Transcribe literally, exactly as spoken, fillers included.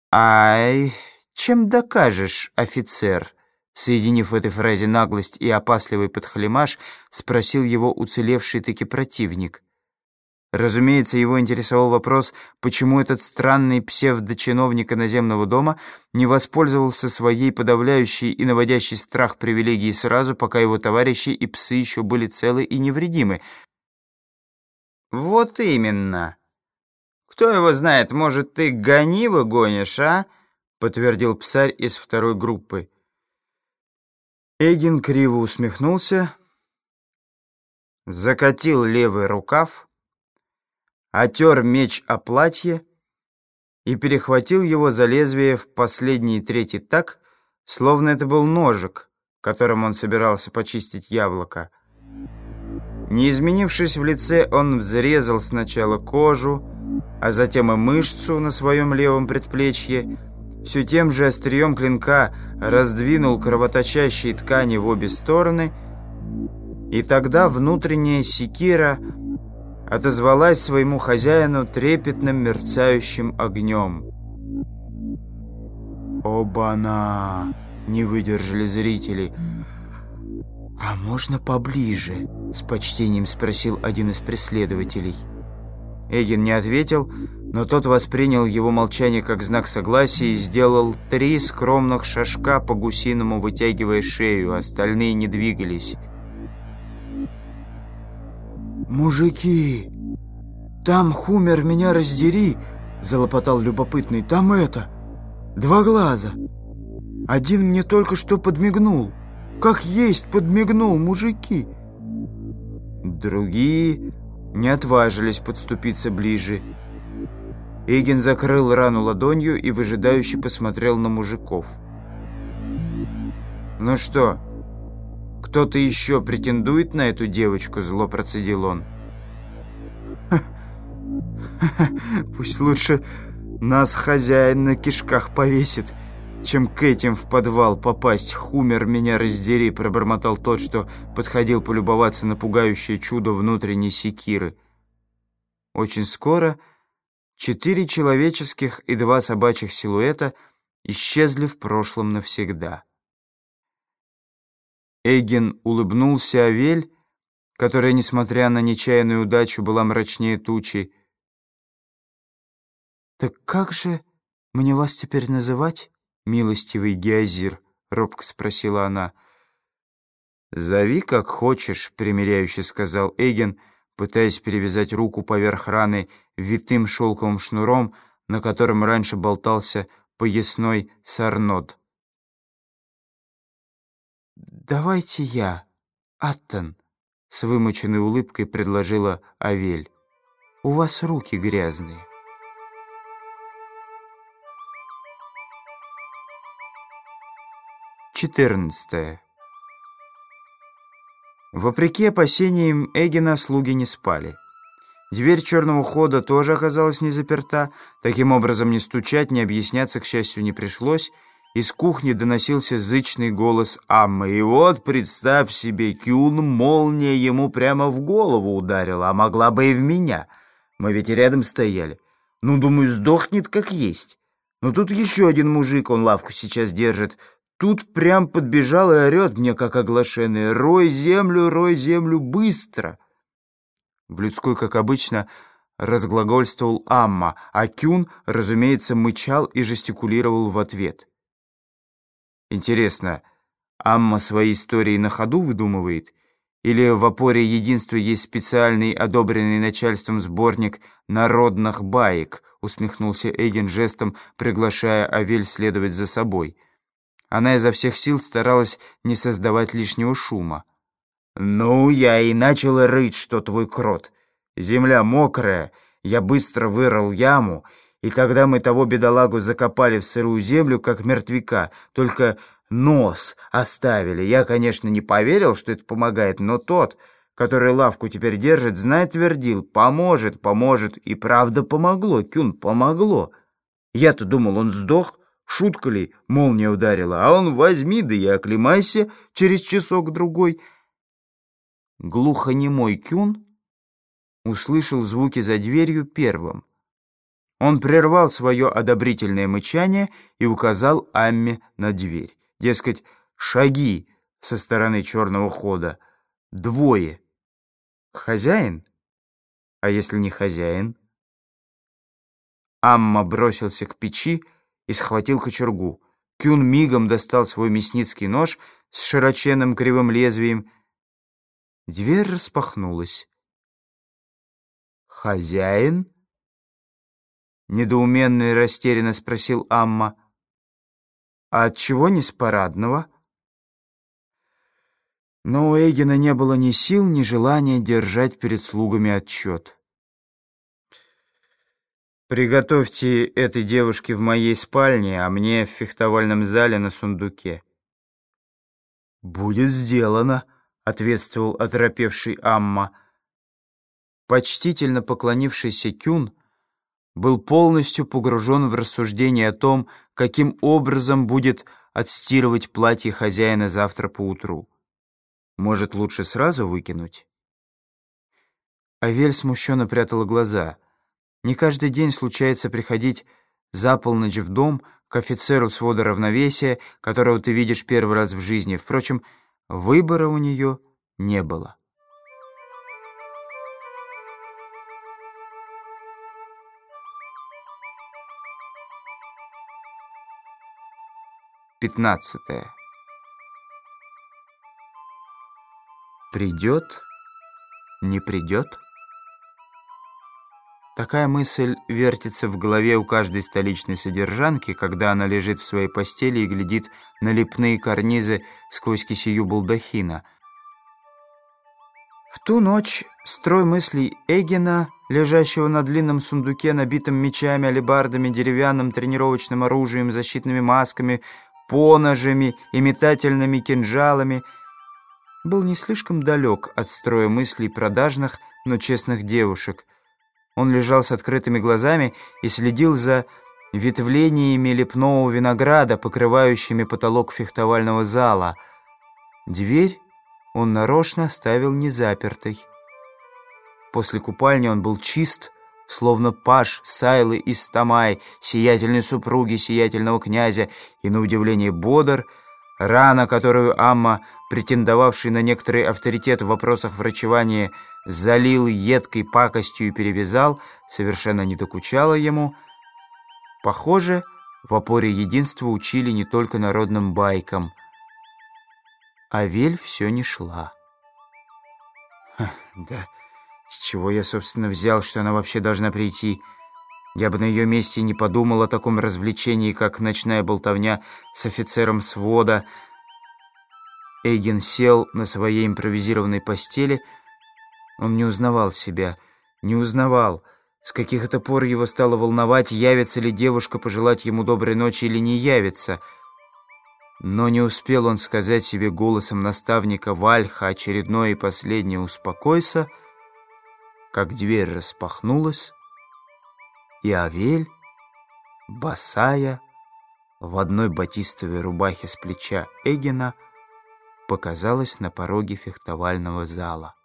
«Ай, чем докажешь, офицер?» Соединив в этой фразе наглость и опасливый подхалимаш, спросил его уцелевший-таки противник. Разумеется, его интересовал вопрос, почему этот странный псевдочиновник иноземного дома не воспользовался своей подавляющей и наводящей страх привилегией сразу, пока его товарищи и псы еще были целы и невредимы. «Вот именно. Кто его знает, может, ты гонива гонишь, а?» — подтвердил псарь из второй группы. Эгин криво усмехнулся, закатил левый рукав, отер меч о платье и перехватил его за лезвие в последний третий так, словно это был ножик, которым он собирался почистить яблоко. Не изменившись в лице, он взрезал сначала кожу, а затем и мышцу на своем левом предплечье, все тем же острием клинка раздвинул кровоточащие ткани в обе стороны, и тогда внутренняя секира отозвалась своему хозяину трепетным мерцающим огнем. «Оба-на!» — не выдержали зрители. «А можно поближе?» — с почтением спросил один из преследователей. Эгин не ответил, но тот воспринял его молчание как знак согласия и сделал три скромных шажка по-гусиному, вытягивая шею, остальные не двигались. «Мужики, там, Хумер, меня раздери!» — залопотал любопытный. «Там это, два глаза. Один мне только что подмигнул. Как есть подмигнул, мужики!» Другие не отважились подступиться ближе. Эгин закрыл рану ладонью и выжидающе посмотрел на мужиков. «Ну что, кто-то еще претендует на эту девочку?» — зло процедил он. «Пусть лучше нас хозяин на кишках повесит, чем к этим в подвал попасть. Хумер, меня раздери!» — пробормотал тот, что подходил полюбоваться на пугающее чудо внутренней секиры. Очень скоро четыре человеческих и два собачьих силуэта исчезли в прошлом навсегда. Эгин улыбнулся Авель, которая, несмотря на нечаянную удачу, была мрачнее тучи. «Так как же мне вас теперь называть, милостивый Геозир?» — робко спросила она. «Зови, как хочешь», — примиряюще сказал Эгин, пытаясь перевязать руку поверх раны витым шелковым шнуром, на котором раньше болтался поясной сарнод. «Давайте я, Аттон», — с вымученной улыбкой предложила Авель. «У вас руки грязные». четырнадцатое. Вопреки опасениям Эгина, слуги не спали. Дверь черного хода тоже оказалась не заперта. Таким образом, ни стучать, ни объясняться, к счастью, не пришлось. Из кухни доносился зычный голос Аммы. И вот, представь себе, Кюн, молния ему прямо в голову ударила, а могла бы и в меня. Мы ведь и рядом стояли. Ну, думаю, сдохнет как есть. Но тут еще один мужик, он лавку сейчас держит. Тут прям подбежал и орет мне, как оглашенный: «Рой землю, рой землю, быстро!» В людской, как обычно, разглагольствовал Амма, а Кюн, разумеется, мычал и жестикулировал в ответ. Интересно, Амма свои истории на ходу выдумывает? Или в опоре единства есть специальный, одобренный начальством сборник народных баек? Усмехнулся Эгин жестом, приглашая Авель следовать за собой. Она изо всех сил старалась не создавать лишнего шума. «Ну, я и начал рыть, что твой крот. Земля мокрая, я быстро вырыл яму, и тогда мы того бедолагу закопали в сырую землю, как мертвяка, только нос оставили. Я, конечно, не поверил, что это помогает, но тот, который лавку теперь держит, знает, твердил: поможет, поможет, и правда помогло, Кюн, помогло. Я-то думал, он сдох. Шутка ли, молния ударила, а он возьми, да и оклемайся через часок-другой». Глухонемой Кюн услышал звуки за дверью первым. Он прервал свое одобрительное мычание и указал Амме на дверь. Дескать, шаги со стороны черного хода. Двое. Хозяин? А если не хозяин? Амма бросился к печи и схватил кочергу. Кюн мигом достал свой мясницкий нож с широченным кривым лезвием. Дверь распахнулась. «Хозяин?» — недоуменно и растерянно спросил Амма. «А отчего не с парадного?» Но у Эгена не было ни сил, ни желания держать перед слугами отчет. «Приготовьте этой девушке в моей спальне, а мне в фехтовальном зале на сундуке». «Будет сделано», — ответствовал оторопевший Амма. Почтительно поклонившийся Кюн был полностью погружен в рассуждение о том, каким образом будет отстирывать платье хозяина завтра поутру. Может, лучше сразу выкинуть? Авель смущенно прятала глаза. Не каждый день случается приходить за полночь в дом к офицеру свода равновесия, которого ты видишь первый раз в жизни. Впрочем, выбора у нее не было. Пятнадцатое. Придет, не придет? Такая мысль вертится в голове у каждой столичной содержанки, когда она лежит в своей постели и глядит на лепные карнизы сквозь кисею балдахина. В ту ночь строй мыслей Эгена, лежащего на длинном сундуке, набитом мечами, алебардами, деревянным тренировочным оружием, защитными масками, поножами и метательными кинжалами, был не слишком далек от строя мыслей продажных, но честных девушек. Он лежал с открытыми глазами и следил за ветвлениями лепного винограда, покрывающими потолок фехтовального зала. Дверь он нарочно оставил незапертой. После купальни он был чист, словно паж Сайлы из Тамай, сиятельной супруги сиятельного князя, и, на удивление, бодр. Рана, которую Амма, претендовавший на некоторый авторитет в вопросах врачевания, залил едкой пакостью и перевязал, совершенно не докучала ему. Похоже, в опоре единства учили не только народным байкам. Авель все не шла. Ха, да, с чего я, собственно, взял, что она вообще должна прийти? Я бы на ее месте не подумал о таком развлечении, как ночная болтовня с офицером свода. Эйген сел на своей импровизированной постели. Он не узнавал себя, не узнавал. С каких это пор его стало волновать, явится ли девушка пожелать ему доброй ночи или не явится. Но не успел он сказать себе голосом наставника Вальха очередное и последнее «успокойся», как дверь распахнулась, и Авель, босая, в одной батистовой рубахе с плеча Эгена, показалась на пороге фехтовального зала.